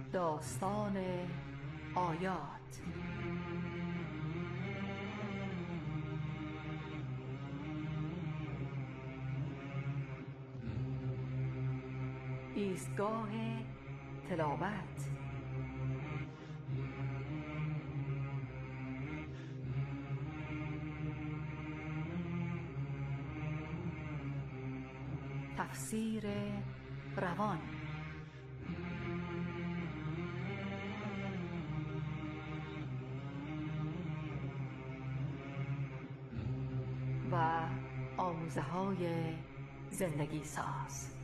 داستان آیات. ایستگاه تلاوت. تفسیر روان. و آموزه های زندگی ساز.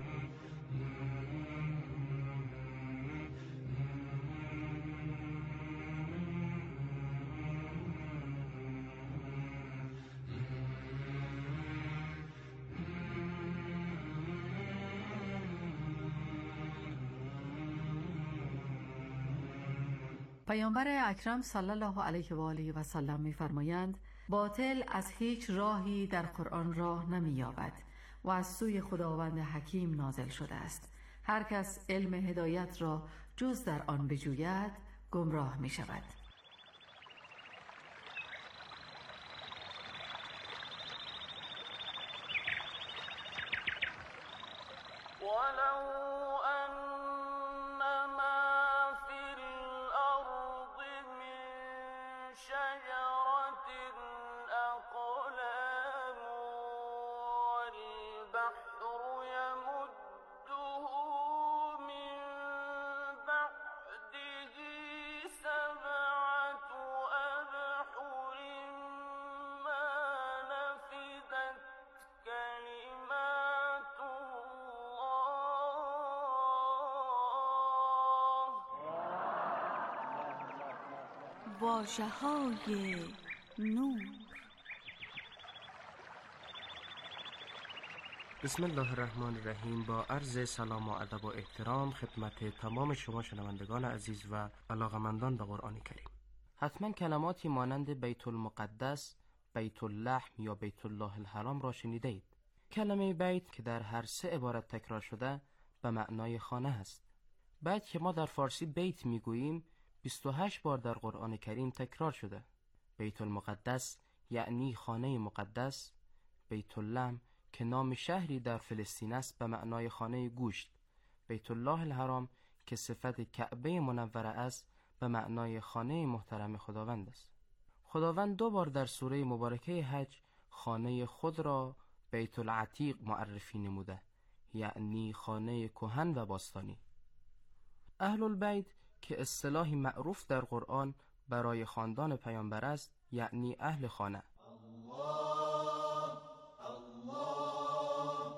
پیامبر اکرم صلی الله علیه و آله و سلم می‌فرمایند باطل از هیچ راهی در قرآن راه نمی‌یابد و از سوی خداوند حکیم نازل شده است. هر کس علم هدایت را جز در آن بجوید گمراه می‌شود. واژه‌های نور. بسم الله الرحمن الرحیم. با عرض سلام و ادب و احترام خدمت تمام شما شنوندگان عزیز و علاقمندان به قرآن کریم. حتما کلماتی مانند بیت المقدس، بیت اللحم یا بیت الله الحرام را شنیده اید. کلمه بیت که در هر سه عبارت تکرار شده به معنای خانه است. بیت که ما در فارسی بیت میگوییم 28 بار در قرآن کریم تکرار شده. بیت المقدس یعنی خانه مقدس، بیت اللحم که نام شهری در فلسطین است به معنای خانه گوشت، بیت الله الحرام که صفت کعبه منوره است به معنای خانه محترم خداوند است. خداوند 2 بار در سوره مبارکه حج خانه خود را بیت العتیق معرفی نموده، یعنی خانه کهن و باستانی. اهل البیت که اصطلاحی معروف در قرآن برای خاندان پیامبر است، یعنی اهل خانه. الله الله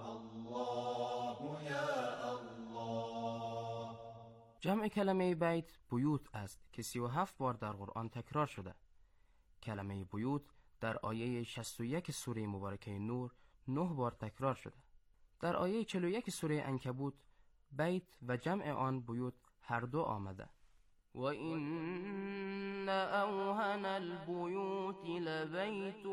الله یا الله. جمع کلمه بیت بیوت است که 37 بار در قرآن تکرار شده. کلمه بیوت در آیه 61 سوره مبارکه نور 9 بار تکرار شده. در آیه 41 سوره عنکبوت بیت و جمع آن بیوت هر دو آمده. و این اوهن البیوت لبیت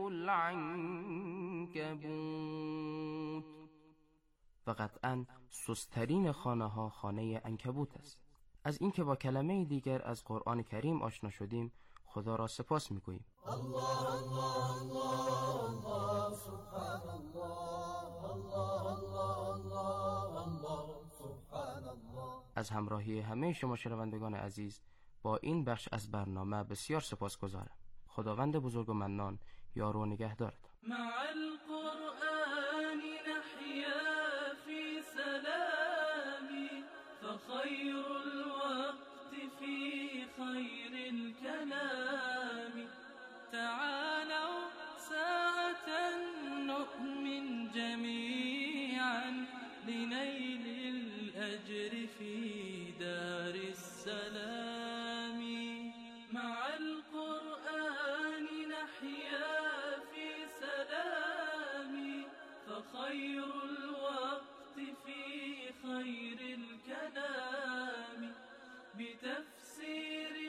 العنکبوت. و قطعا سسترین خانه ها خانه عنکبوت است. از اینکه با کلمه دیگر از قرآن کریم آشنا شدیم خدا را سپاس میگوییم. الله الله الله الله سبحان الله الله الله الله سبحان الله. از همراهی همه شما شنوندگان عزیز با این بخش از برنامه بسیار سپاسگزارم. خداوند بزرگ و منان یار و نگهدارتان. مع القرآن نحيا في سلام فخير الوقت في خير الكلام. تعالوا ساعة نؤمن جميعا لنيل الأجر في دار السلام. مع القرآن نحيا في سلام فخير الوقت في خير الكلام. بتفسير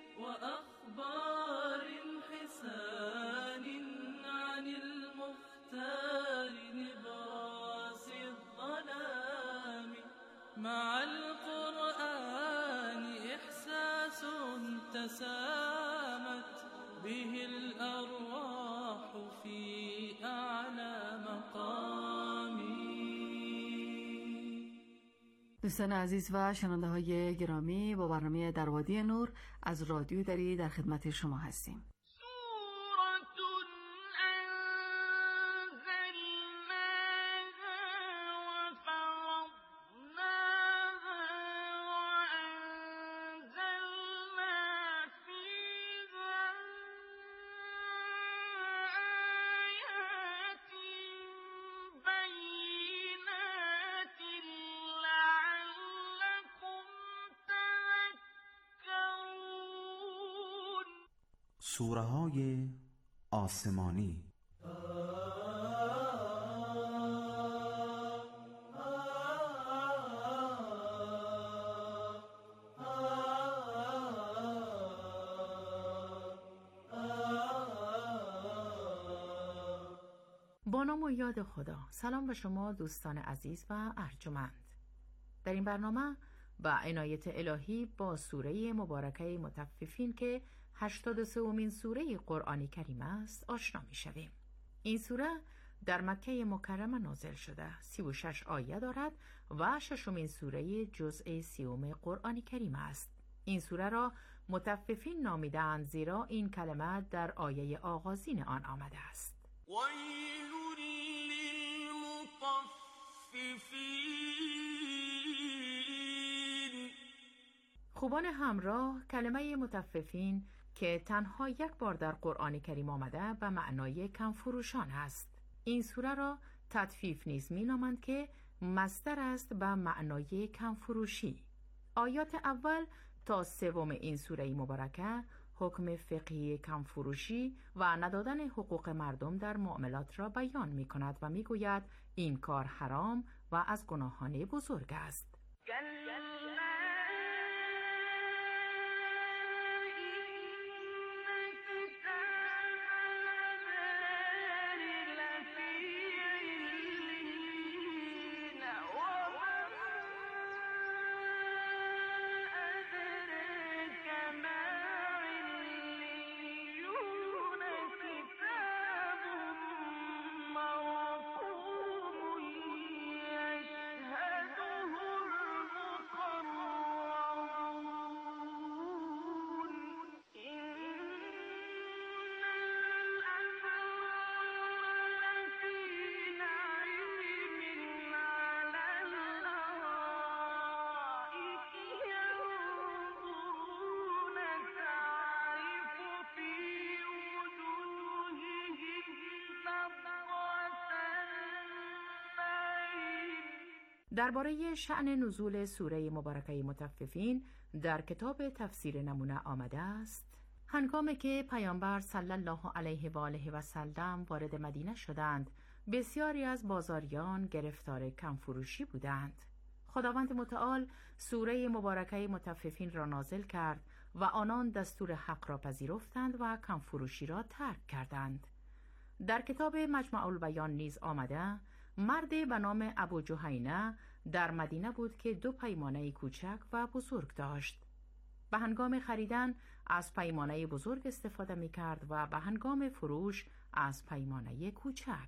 وأخبار حسان عن المختار نبراس الظلام. مع القرآن دوستان عزیز و شنونده های گرامی، با برنامه در وادی نور از رادیو دری در خدمت شما هستیم. سوره‌های آسمانی. با نام و یاد خدا. سلام به شما دوستان عزیز و ارجمند. در این برنامه با عنایت الهی با سوره مبارکه مطففین که 83مین سوره قرآن کریم است آشنا می شویم. این سوره در مکه مکرمه نازل شده، 36 آیه دارد و 6مین سوره جزء 30 قرآن کریم است. این سوره را مطففین نامیدند زیرا این کلمه در آیه آغازین آن آمده است. ویل للمطففین. خوبان همراه، کلمه مطففین که تنها یک بار در قرآن کریم آمده به معنای کم فروشان است. این سوره را تطفیف نیز می نامند که مصدر است به معنای کم فروشی. آیات اول تا 3 این سوره مبارکه حکم فقهی کم فروشی و ندادن حقوق مردم در معاملات را بیان می کند و می گوید این کار حرام و از گناهان بزرگ است. درباره شأن نزول سوره مبارکه مطففین در کتاب تفسیر نمونه آمده است: هنگامی که پیامبر صلی الله علیه و آله و سلم وارد مدینه شدند، بسیاری از بازاریان گرفتار کمفروشی بودند. خداوند متعال سوره مبارکه مطففین را نازل کرد و آنان دستور حق را پذیرفتند و کمفروشی را ترک کردند. در کتاب مجمع البیان نیز آمده مردی به نام ابو جهینه در مدینه بود که 2 پیمانه کوچک و بزرگ داشت. به هنگام خریدن از پیمانه بزرگ استفاده می کرد و به هنگام فروش از پیمانه کوچک.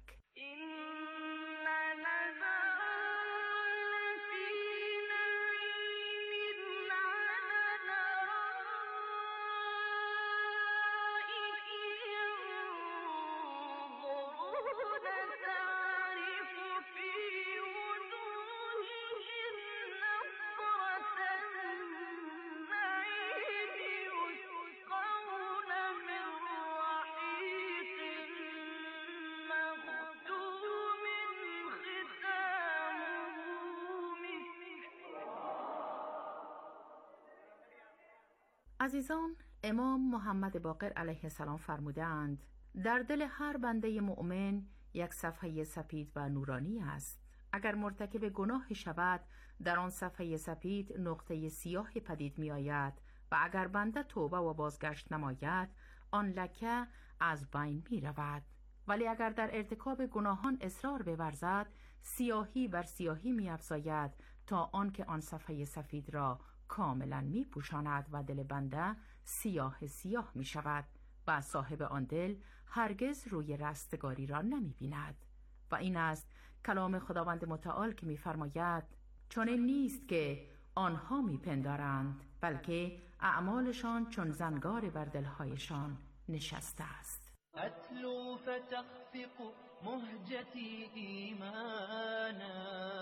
عزیزان، امام محمد باقر علیه السلام فرمودند در دل هر بنده مؤمن یک صفحه سپید و نورانی است. اگر مرتکب گناه شود، در آن صفحه سپید نقطه سیاه پدید می آید و اگر بنده توبه و بازگشت نماید، آن لکه از بین می رود. ولی اگر در ارتکاب گناهان اصرار بورزد، سیاهی بر سیاهی می افزاید تا آنکه آن صفحه سفید را کاملا می پوشاند و دل بنده سیاه سیاه می شود و صاحب آن دل هرگز روی رستگاری را نمی بیند. و این است کلام خداوند متعال که می فرماید چنین نیست که آنها میپندارند، بلکه اعمالشان چون زنگار بر دلهایشان نشسته است. أتلو فتخفق مهجتي إيمانا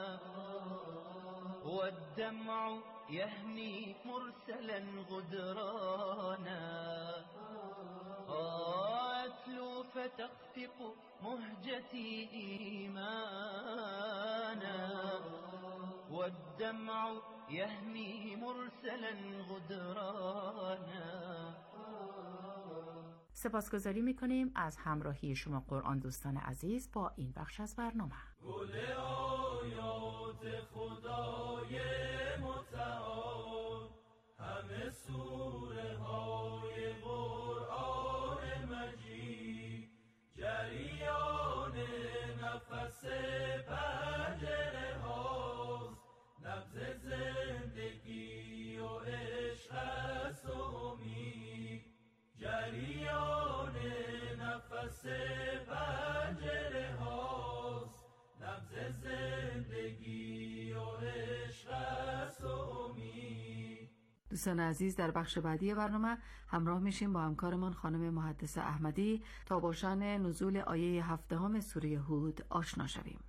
والدمع يهمي مرسلا غدرانا أتلو فتخفق مهجتي إيمانا والدمع يهمي مرسلا غدرانا. سپاسگزاری میکنیم از همراهی شما قرآن دوستان عزیز با این بخش از برنامه. گل آیات خدای متعال، همه سوره های قرآن مجید، جریان نفس پنجره هاست، نبض زندگی و عشق است و امید، جریان نفس پنجره هاست، نبض زندگی و عشق است و امید. دوستان عزیز، در بخش بعدی برنامه همراه میشیم با همکارمان خانم محدث احمدی تا با شأن نزول آیه 7 سوره هود آشنا شویم.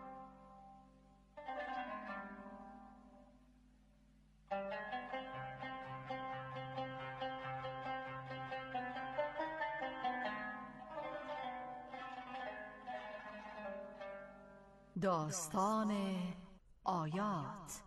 داستان آیات.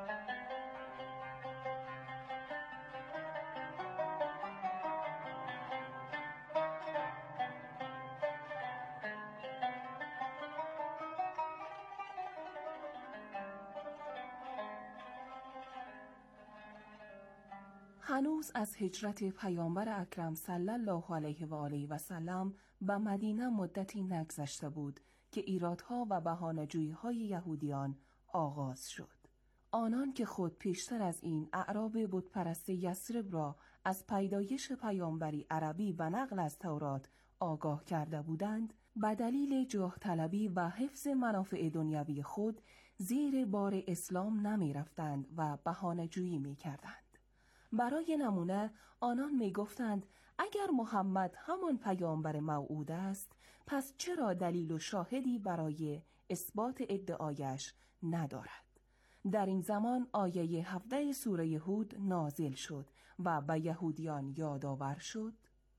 هنوز از هجرت پیامبر اکرم صلی الله علیه و آله و سلم به مدینه مدتی نگذشته بود که ایرادها و بهانه‌جویی‌های یهودیان آغاز شد. آنان که خود پیشتر از این اعراب بتپرست یثرب را از پیدایش پیامبری عربی و نقل از تورات آگاه کرده بودند، به دلیل جاه طلبی و حفظ منافع دنیوی خود زیر بار اسلام نمی رفتند و بهانه‌جویی می کردند. برای نمونه آنان می گفتند اگر محمد همان پیامبر موعود است، پس چرا دلیل و شاهدی برای اثبات ادعایش ندارد؟ در این زمان آیه 17 سوره هود نازل شد و به یهودیان یادآور شد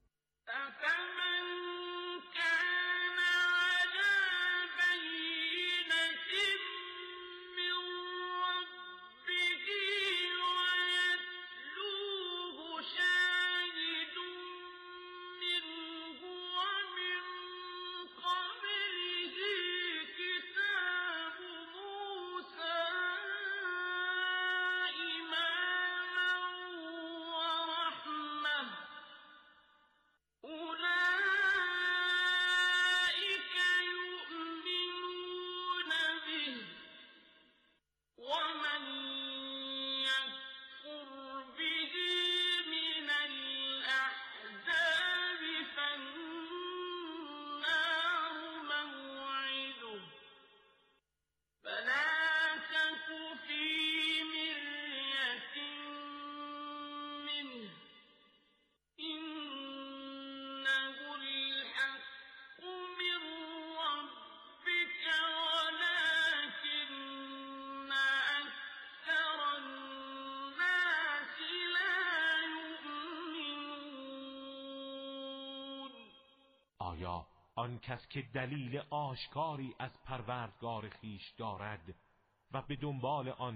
آیا آن کس که دلیل آشکاری از پروردگار خیش دارد و به دنبال آن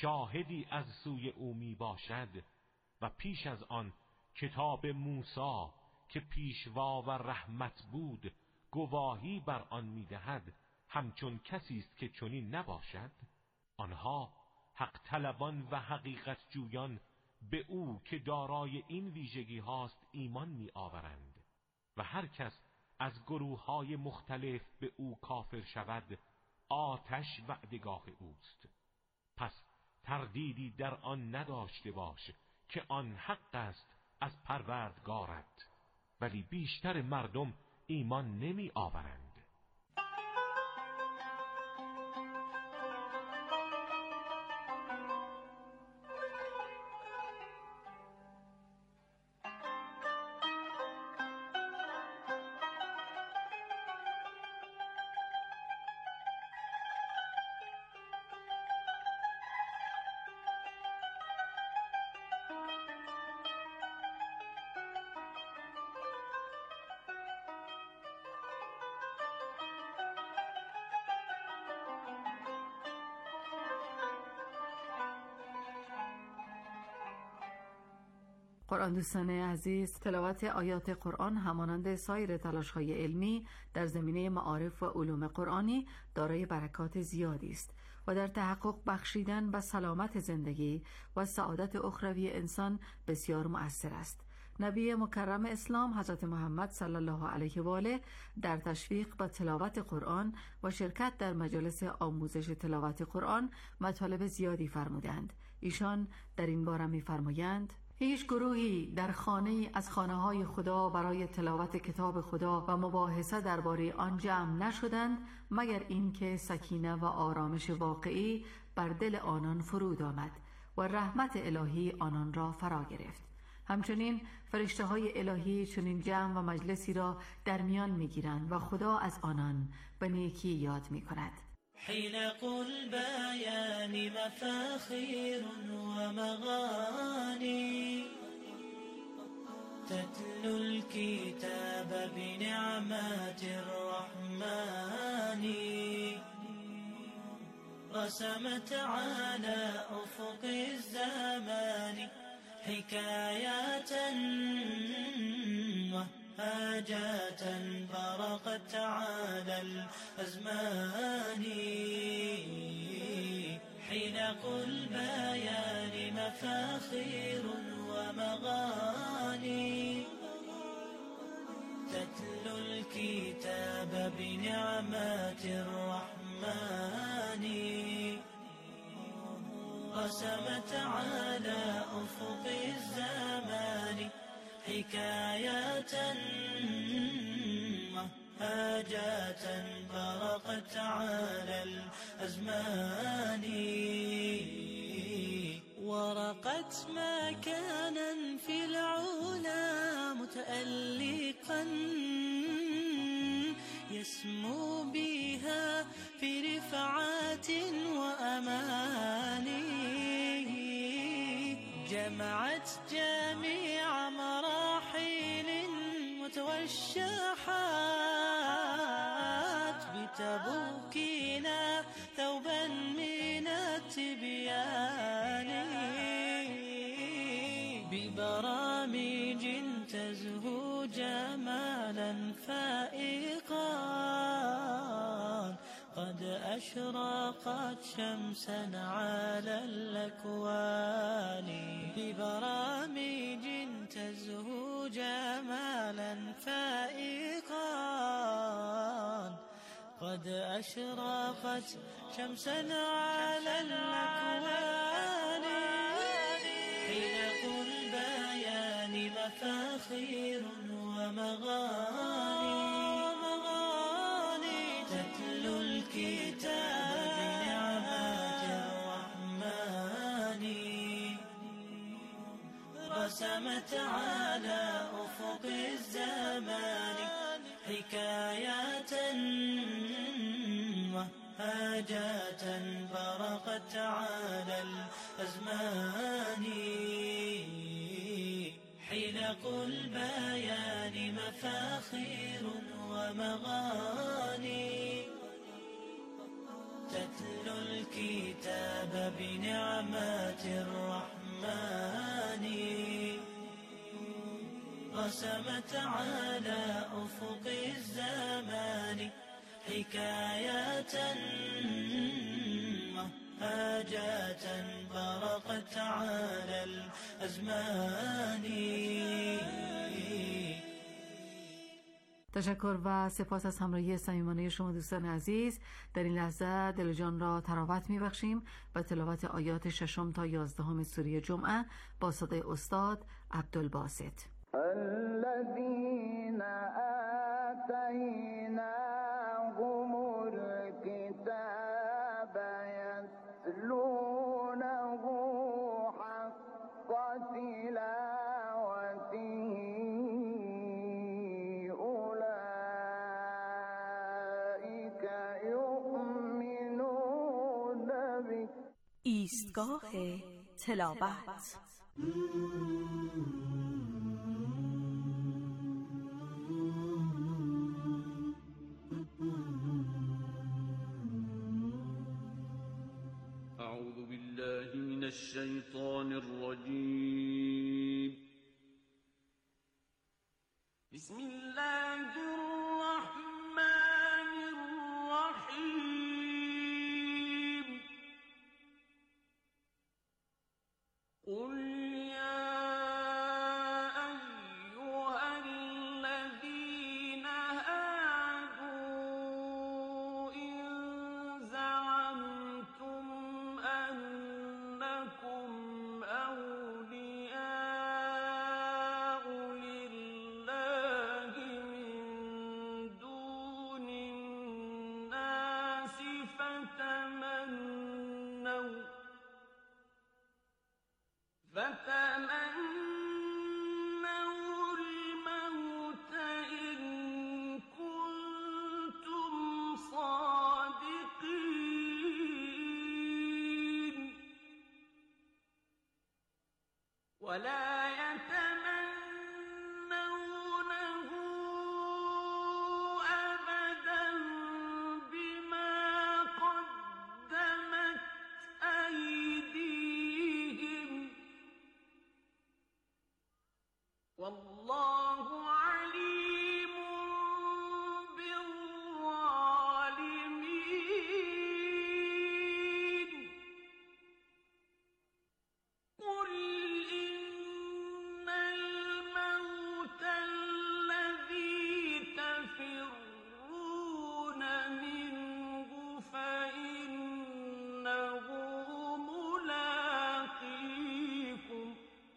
شاهدی از سوی او می باشد و پیش از آن کتاب موسی که پیشوا و رحمت بود گواهی بر آن می دهد همچون کسی است که چنین نباشد؟ آنها حق طلبان و حقیقت جویان به او که دارای این ویژگی هاست ایمان می آورند و هر کس از گروه‌های مختلف به او کافر شود آتش وعدگاه اوست. پس تردیدی در آن نداشته باش که آن حق است از پروردگارت، ولی بیشتر مردم ایمان نمی آورند. قرآن دوستان عزیز، تلاوت آیات قرآن همانند سایر تلاش‌های علمی در زمینه معارف و علوم قرآنی دارای برکات زیادی است و در تحقق بخشیدن به سلامت زندگی و سعادت اخروی انسان بسیار مؤثر است. نبی مکرم اسلام حضرت محمد صلی الله علیه و آله در تشویق به تلاوت قرآن و شرکت در مجالس آموزش تلاوت قرآن مطالب زیادی فرمودند. ایشان در این باره می‌فرمایند: هیچ گروهی در خانه از خانه‌های خدا برای تلاوت کتاب خدا و مباحثه درباره آن جمع نشدند مگر اینکه سکینه و آرامش واقعی بر دل آنان فرود آمد و رحمت الهی آنان را فرا گرفت. همچنین فرشته‌های الهی چنین جمع و مجلسی را در میان می‌گیرند و خدا از آنان به نیکی یاد می‌کند. حلق البيان مفاخير ومغاني تتلو الكتاب بنعمات الرحمن رسمت على أفق الزمان حكايات وهاجات برقت على الأزمان حلق البيان مفاخير ومغاني تتلو الكتاب بنعمات الرحمن رسمت على أفق الزمان حكايات وهاجات برقت على الأزمان ورقت مكانا في العلا متألقا يسمو بها في رفعات وأماني جمعت جميع مراحل وتوشحات بتبوكينا ثوبا من التبيان ببرامج تزهو جمالا فائقا قد أشرقت شمسا على الأكوان ببرامج تزهو جمالا فائقا قد أشرقت شمسا على الأكوان حلق البيان مفاخير ومغاني تتلو الكتاب بنعمات الرحمن رسمت على أفق الزمان حكايات وهاجات برقت على الأزمان حلق البيان مفاخير ومغاني تتلو الكتاب بنعمات الرحمن رسمت على أفق الزمان حكايات وهاجات برقت على الأزمان. تشکر و سپاس از همراهی صمیمانه شما دوستان عزیز. در این لحظه دل و جان را تراوت می‌بخشیم و تلاوت آیات 6 تا 11 سوره جمعه با صدای استاد عبدالباسط. الذين آتيناهم الكتاب يتلونه حق تلاوته أولئك يؤمنون به. ایستگاه تلاوت. أعوذ بالله من الشيطان الرجيم. ولا يتمنونه أبدا بما قدمت أيديهم والله عليم بالظالمين قل إن الموت الذي تفرون منه فإنه ملاقيكم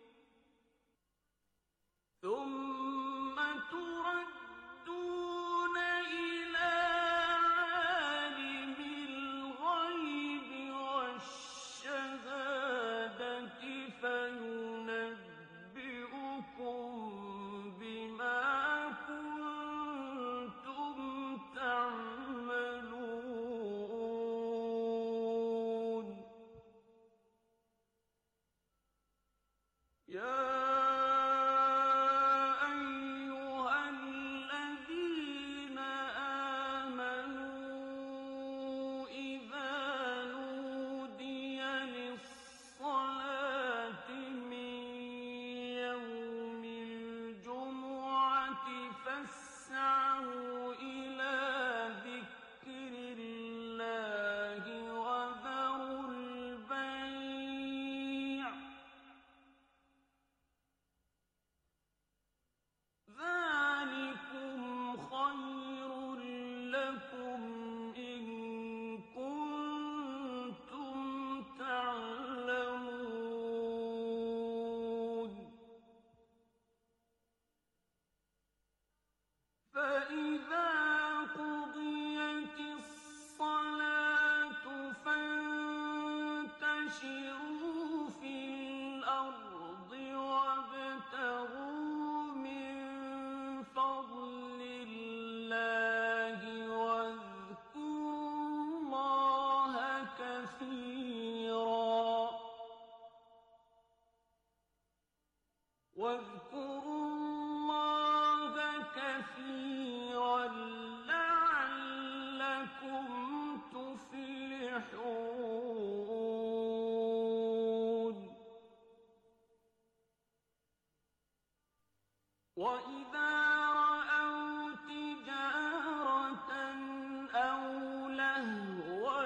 ثم تردون إلى عالم الغيب والشهادة فينبئكم بما كنتم تعملون يا أيها الذين آمنوا إذا نودي للصلاة من يوم الجمعة فاسعوا إلى ذكر الله وذروا البيع ذلكم خير لكم إن كنتم تعلمون فإذا قضيت الصلاة فانتشروا في الأرض وابتغوا من فضل الله واذكروا الله كثيرا لعلكم تفلحون وإذا رأوا تجارة أو لهوا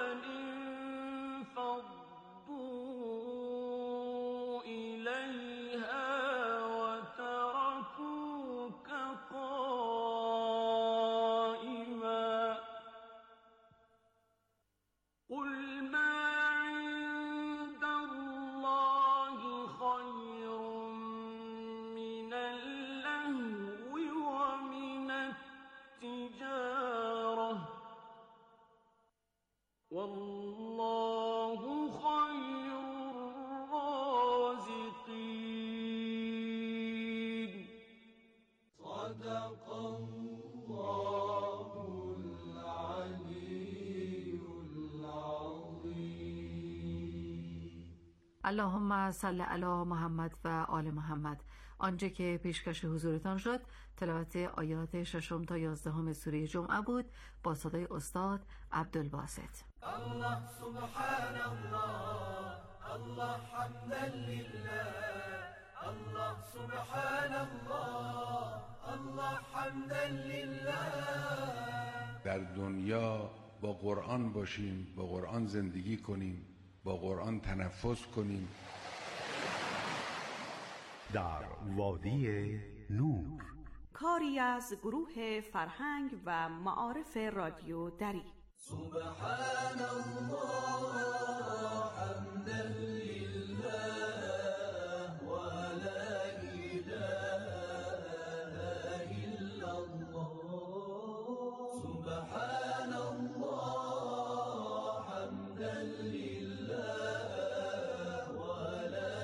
انفضوا إليها وتركوك قائما قل ما عند الله خير من اللهو ومن التجارة والله خير الرازقين صدق الله العلي العظيم. اللهم صل علی محمد و آل محمد. آنچه که پیشکش حضورتان شد تلاوت آیات 6 تا 11 سوره جمعه بود با صدای استاد عبدالباسط. الله سبحان الله الله حمدا لله الله سبحان الله الله حمدا لله. در دنیا با قرآن باشیم، با قرآن زندگی کنیم، با قرآن تنفس کنیم. در وادی نور، کاری از گروه فرهنگ و معارف رادیو دری. سبحان الله حمدا لله ولا إله إلا الله. سبحان الله حمدا لله ولا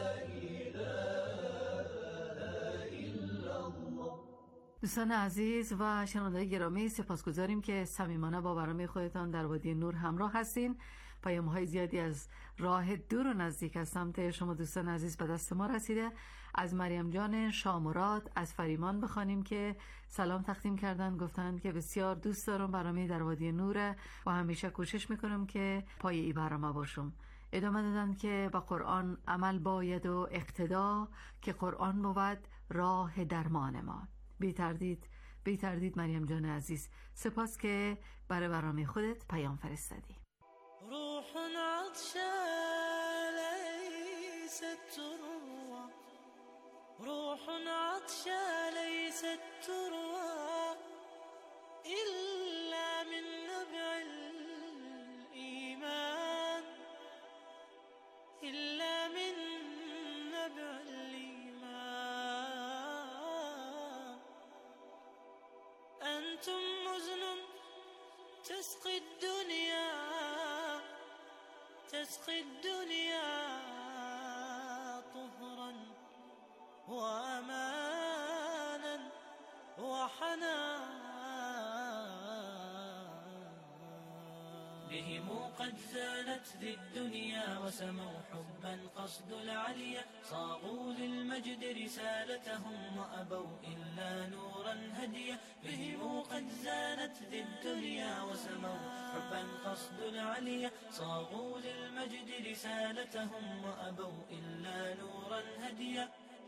إله إلا الله. دوستان عزیز و شنوندگان گرامی، سپاسگزاریم که صمیمانه با برنامه خودتان در وادی نور همراه هستین پیام‌های زیادی از راه دور و نزدیک از سمت شما دوستان عزیز به دست ما رسیده. از مریم جان شامراد از فریمان بخوانیم که سلام تقدیم کردن، گفتند که بسیار دوست دارم برنامه در وادی نور و همیشه کوشش میکنم که پای ای برنامه باشم. ادامه دادن که با قرآن عمل باید و اقتدا، که قرآن بود راه درمان ما. بی تردید مریم جان عزیز، سپاس که برای برنامه خودت پیام فرستادی. روح عطشة ليست تروى، روح عطشة ليست تروى إلا من نبع الإيمان، إلا من نبع الإيمان. أنتم مزن تسقي الدنيا، تسقي الدنيا طهرا وأمانا وحنانا. بهم قد زانت ذي الدنيا وسموا حبا قصد العليا، صاغوا للمجد رسالتهم وأبوا إلا نورا هديا. بهم قد زانت ذي الدنيا وسموا حبا قصد العليا، صاغوا للمجد رسالتهم وأبوا إلا نورا هديا.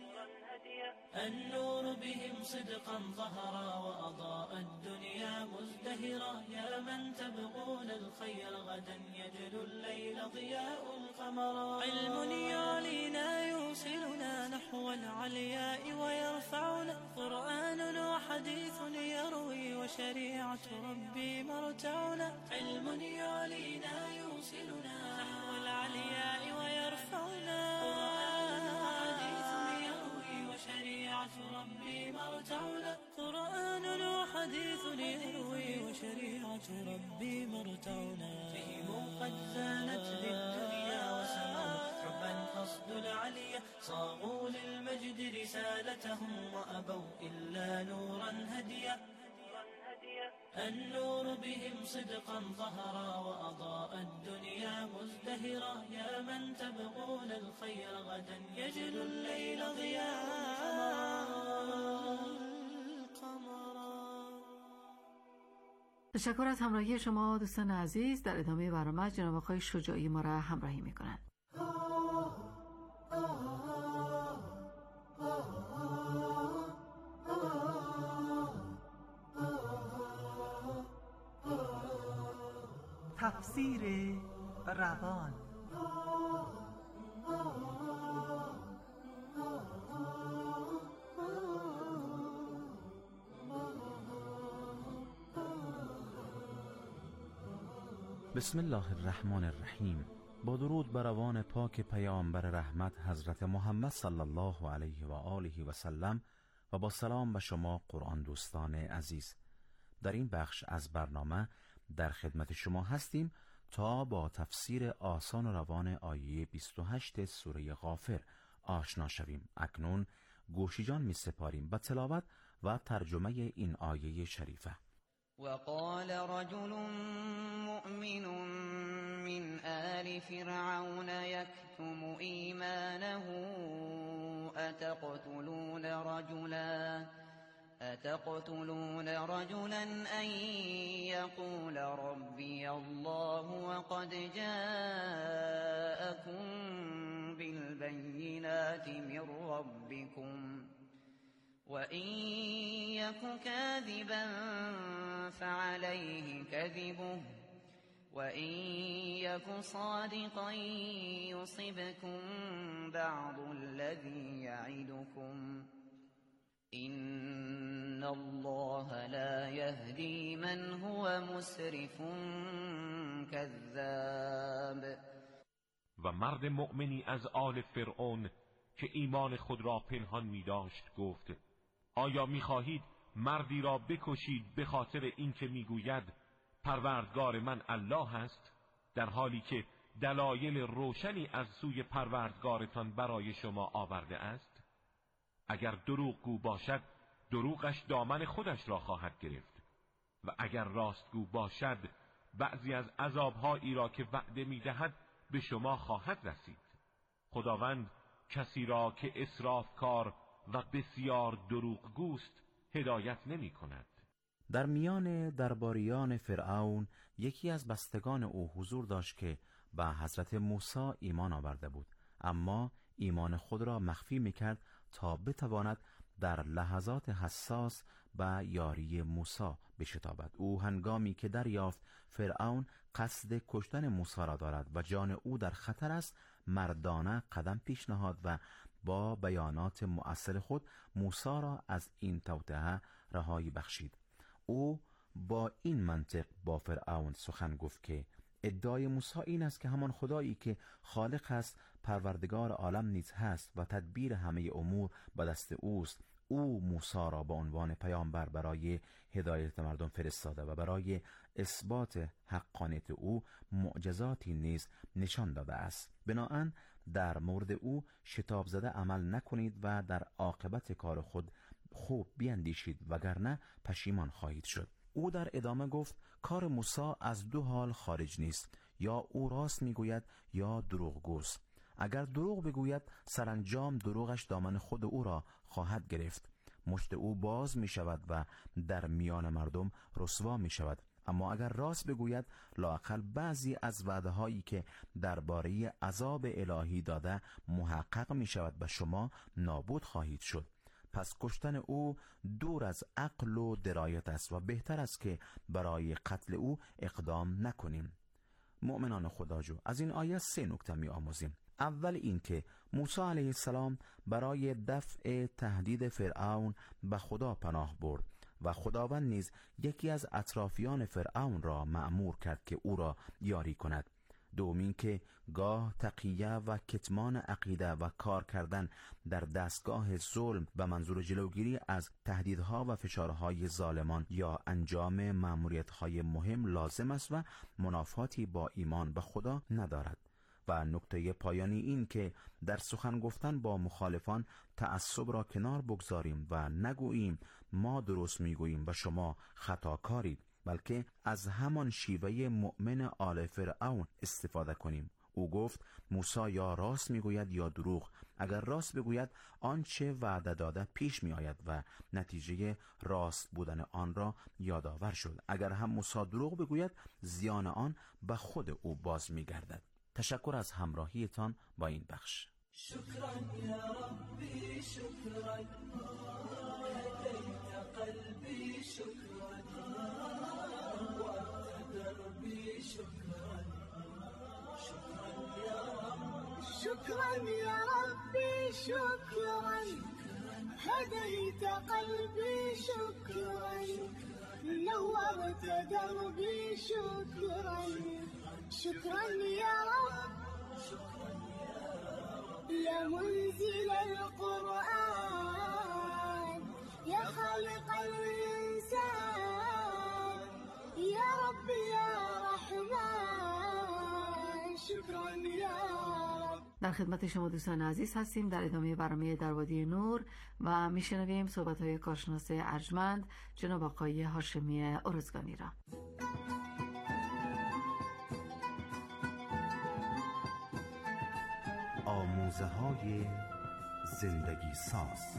النور بهم صدقا ظهرا وأضاء الدنيا مزدهرا، يا من تبغون الخير غدا يجلو الليل ضياء القمرا. علم يعلينا يوصلنا نحو العلياء ويرفعنا، قرآن وحديث يروي وشريعة ربي مرتعنا. علم يعلينا يوصلنا نحو العلياء ويرفعنا، قرآن وحديث يروي وشريعة ربي مرتعنا. قرآن وحديث يروي وشريعة ربي مرتعنا. فيهم قد زانت للدنيا وسموا حبا قصد العليا، صاغوا للمجد رسالتهم وأبوا إلا نورا هديا. النور بهم صدقا ظهرا وأضاء الدنيا مزدهرا، يا من تبغون الخير غدا يجلو الليل ضياء القمرا. تشکر از همراهی شما دوستان عزیز. در ادامه برنامه جناب آقای شجاعی ما را همراهی میکنند. تفسیر روان. بسم الله الرحمن الرحیم. با درود بر روان پاک پیامبر رحمت حضرت محمد صلی الله علیه و آله و سلم و با سلام به شما قرآن دوستان عزیز. در این بخش از برنامه در خدمت شما هستیم تا با تفسیر آسان و روان آیه 28 سوره غافر آشنا شویم. اکنون گوشی جان می سپاریم به تلاوت و ترجمه این آیه شریفه. وقال رجل مؤمن من آل فرعون يكتم إيمانه أتقتلون رجلا أن يقول ربي الله وقد جاءكم بالبينات من ربكم وإن يك كاذبا فعليه كذبه وإن يك صادقا يصبكم بعض الذي يعدكم إن الله لا يهدي من هو مسرف كذاب. و مرد مؤمنی از آل فرعون که ایمان خود را پنهان می داشت گفت: آیا می خواهید مردی را بکشید به خاطر اینکه می گوید پروردگار من الله است، در حالی که دلایل روشنی از سوی پروردگارتان برای شما آورده است؟ اگر دروغگو باشد دروغش دامن خودش را خواهد گرفت و اگر راستگو باشد بعضی از عذابهایی را که وعده می‌دهد به شما خواهد رسید. خداوند کسی را که اسرافکار و بسیار دروغگوست هدایت نمی‌کند. در میان درباریان فرعون یکی از بستگان او حضور داشت که به حضرت موسی ایمان آورده بود، اما ایمان خود را مخفی می‌کرد تا بتواند در لحظات حساس به یاری موسی بشتابد. او هنگامی که دریافت فرعون قصد کشتن موسی را دارد و جان او در خطر است، مردانه قدم پیش نهاد و با بیانات مؤثر خود موسی را از این توطئه رهایی بخشید. او با این منطق با فرعون سخن گفت که ادعای موسی این است که همان خدایی که خالق است، پروردگار عالم نیز هست و تدبیر همه امور به دست اوست. او موسی را به عنوان پیامبر برای هدایت مردم فرستاده و برای اثبات حقانیت او معجزاتی نیز نشان داده است. بنابراین در مورد او شتاب زده عمل نکنید و در عاقبت کار خود خوب بیندیشید وگرنه پشیمان خواهید شد. او در ادامه گفت کار موسی از دو حال خارج نیست، یا او راست میگوید یا دروغگوست. اگر دروغ بگوید سرانجام دروغش دامن خود او را خواهد گرفت، مشت او باز می شود و در میان مردم رسوا می شود. اما اگر راست بگوید لااقل بعضی از وعده هایی که درباره عذاب الهی داده محقق می شود و شما نابود خواهید شد. پس کشتن او دور از عقل و درایت است و بهتر است که برای قتل او اقدام نکنیم. مؤمنان خداجو، از این آیه 3 نکته می آموزیم. اول این که موسی علیه السلام برای دفع تهدید فرعون به خدا پناه برد و خداوند نیز یکی از اطرافیان فرعون را مأمور کرد که او را یاری کند. دومین که گاه تقیه و کتمان عقیده و کار کردن در دستگاه ظلم به منظور جلوگیری از تهدیدها و فشارهای ظالمان یا انجام مأموریت‌های مهم لازم است و منافاتی با ایمان به خدا ندارد. و نکته پایانی این که در سخن گفتن با مخالفان تعصب را کنار بگذاریم و نگوییم ما درست میگوییم و شما خطاکارید، بلکه از همان شیوه مؤمن آل فرعون استفاده کنیم. او گفت موسی یا راست میگوید یا دروغ. اگر راست بگوید آنچه وعده داده پیش می آید و نتیجه راست بودن آن را یادآور شد. اگر هم موسی دروغ بگوید زیان آن به خود او باز می گردد. تشکر از همراهیتان با این بخش. شكرا يا ربي شكرا هديت قلبي شكرا وأنت دربي شكرا شكرا يا رب شكرا يا ربي شكرا هديت قلبي شكرا نورت دربي شكرا شكرا يا رب يا منزل القرآن يا خالق الإنسان يا رب يا رحمن شكرا يا رب. در خدمت شما دوستان عزیز هستیم در ادامه برنامه در وادی نور و میشنویم صحبت‌های کارشناس ارجمند جناب آقای هاشمی ارزگانی را. آموزه های زندگی ساز.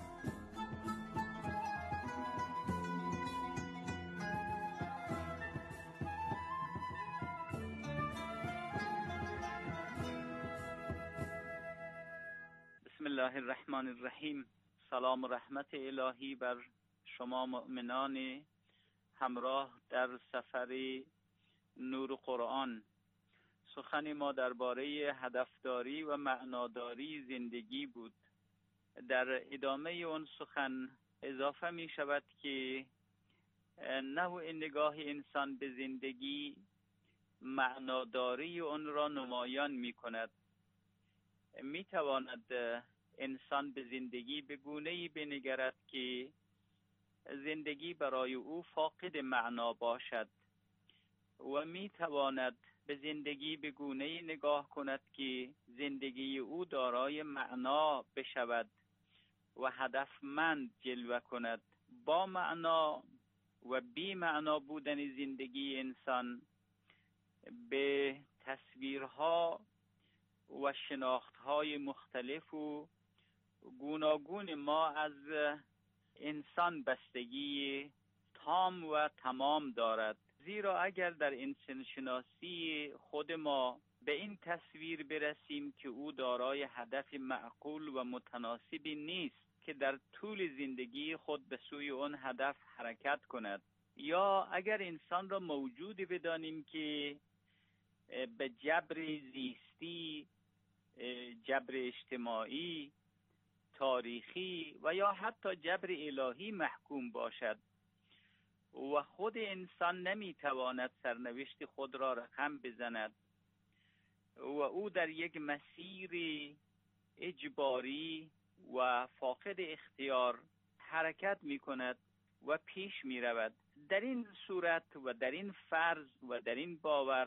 بسم الله الرحمن الرحیم. سلام و رحمت الهی بر شما مؤمنان همراه در سفر نور قرآن. سخن ما درباره هدفداری و معناداری زندگی بود. در ادامه اون سخن اضافه می شود که نوع نگاه انسان به زندگی معناداری اون را نمایان می کند. می تواند انسان به زندگی به گونه‌ای بنگرد که زندگی برای او فاقد معنا باشد و می تواند به زندگی به گونه‌ای نگاه کند که زندگی او دارای معنا بشود و هدفمند جلوه کند. با معنا و بی معنا بودن زندگی انسان به تصویرها و شناختهای مختلف و گوناگون ما از انسان بستگی تام و تمام دارد. زیرا اگر در انسان شناسی خود ما به این تصویر برسیم که او دارای هدف معقول و متناسبی نیست که در طول زندگی خود به سوی آن هدف حرکت کند، یا اگر انسان را موجودی بدانیم که به جبر زیستی، جبر اجتماعی، تاریخی و یا حتی جبر الهی محکوم باشد و خود انسان نمیتواند سرنوشت خود را رقم بزند و او در یک مسیر اجباری و فاقد اختیار حرکت می کند و پیش می رود، در این صورت و در این فرض و در این باور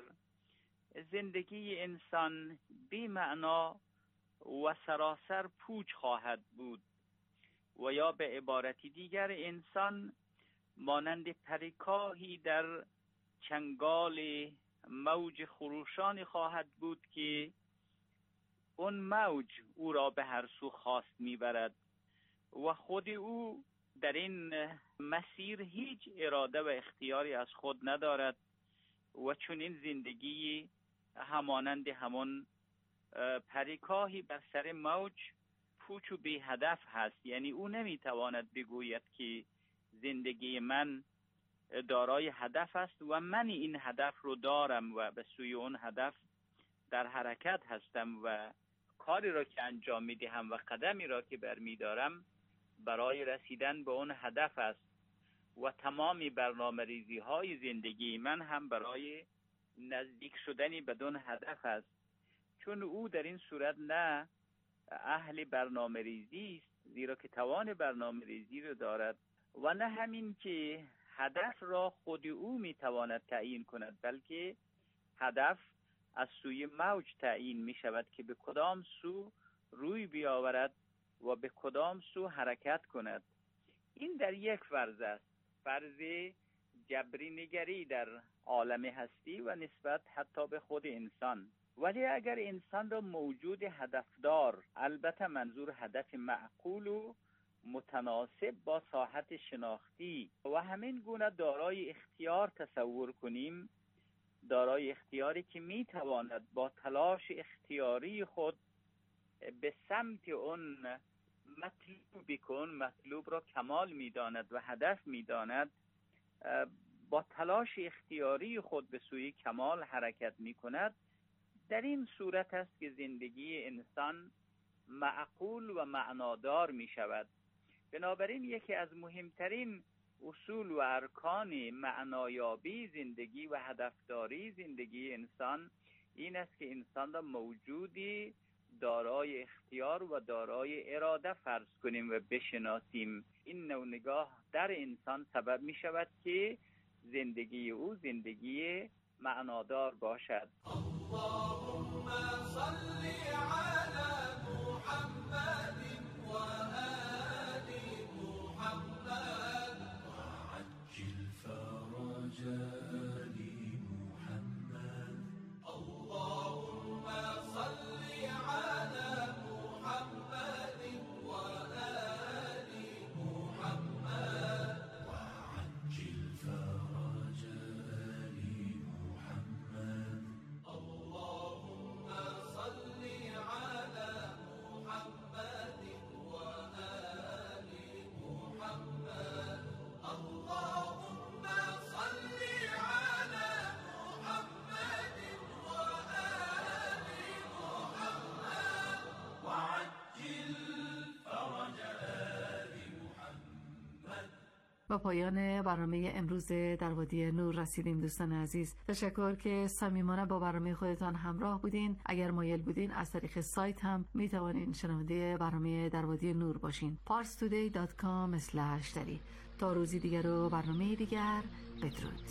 زندگی انسان بی معنا و سراسر پوچ خواهد بود و یا به عبارتی دیگر انسان مانند پریکاهی در چنگال موج خروشانی خواهد بود که اون موج او را به هر سو خواست میبرد و خود او در این مسیر هیچ اراده و اختیاری از خود ندارد و چون این زندگی همانند همون پریکاهی بر سر موج پوچ و بی هدف هست. یعنی او نمیتواند بگوید که زندگی من دارای هدف است و من این هدف رو دارم و به سوی اون هدف در حرکت هستم و کاری را که انجام میدهم و قدمی را که برمیدارم برای رسیدن به اون هدف است و تمامی برنامه‌ریزی های زندگی من هم برای نزدیک شدنی به اون هدف است. چون او در این صورت نه اهل برنامه‌ریزی است، زیرا که توان برنامه‌ریزی رو دارد، و نه همین که هدف را خود او میتواند تعیین کند، بلکه هدف از سوی موج تعیین می شود که به کدام سو روی بیاورد و به کدام سو حرکت کند. این در یک فرض است، فرض جبری نگری در عالم هستی و نسبت حتی به خود انسان. ولی اگر انسان را موجود هدفدار، البته منظور هدف معقول و متناسب با ساحت شناختی و همین گونه دارای اختیار تصور کنیم، دارای اختیاری که میتواند با تلاش اختیاری خود به سمت اون مطلوب را کمال میداند و هدف میداند، با تلاش اختیاری خود به سوی کمال حرکت میکند، در این صورت است که زندگی انسان معقول و معنادار می شود. بنابراین یکی از مهمترین اصول و ارکان معنایابی زندگی و هدفداری زندگی انسان این است که انسان را موجودی دارای اختیار و دارای اراده فرض کنیم و بشناسیم. این نوع نگاه در انسان سبب می شود که زندگی او زندگی معنادار باشد. اللهم صل على محمد و آل محمد وعجل فرج آل محمد. اللهم صل على محمد و آل محمد وعجل فرج آل محمد. اللهم صل على محمد وآل محمد. اللهم صل على محمد وآل محمد وعجل فرج آل محمد. با پایان برنامه امروز در وادی نور رسیدیم. دوستان عزیز، تشکر که صمیمانه با برنامه خودتان همراه بودین. اگر مایل بودین از طریق سایت هم میتوانین شنونده برنامه در وادی نور باشین. parstoday.com/dari. تا روزی دیگر و برنامه دیگر، بدرود.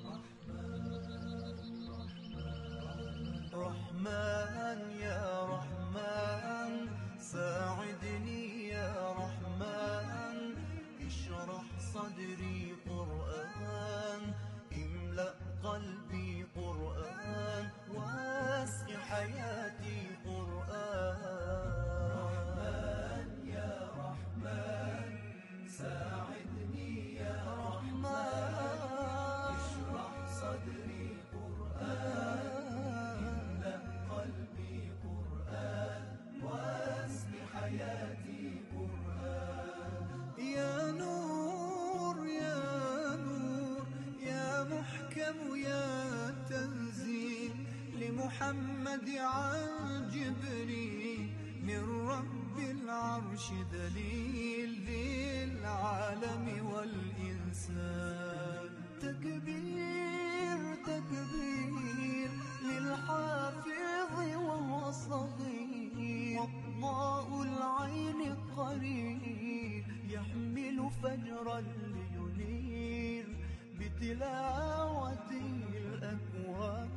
رحمن يا رحمن ساعدني يا رحمن اشرح صدري قرآن املأ قلبي قرآن محمد عن جبريل من رب العرش دليل للعالم والإنسان. تكبير تكبير للحافظ وهو صغير، وضاء العين قريب يحمل فجرا لينير بتلاوته الأكوان.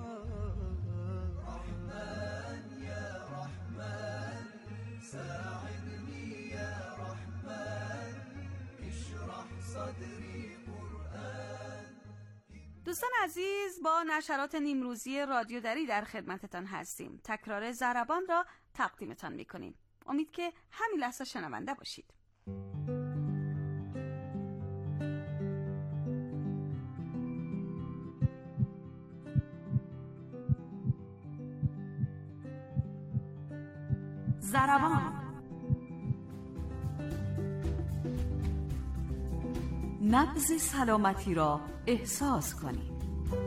رحمن يا رحمن ساعدني يا رحمن اشرح صدري قرآن. دوستان عزیز، با نشرات نیمروزی رادیو دری در خدمتتان هستیم. تکرار ضربان را تقدیمتان میکنیم. امید که همین لحظه شنونده باشید. ضربان، نبض سلامتی را احساس کنید.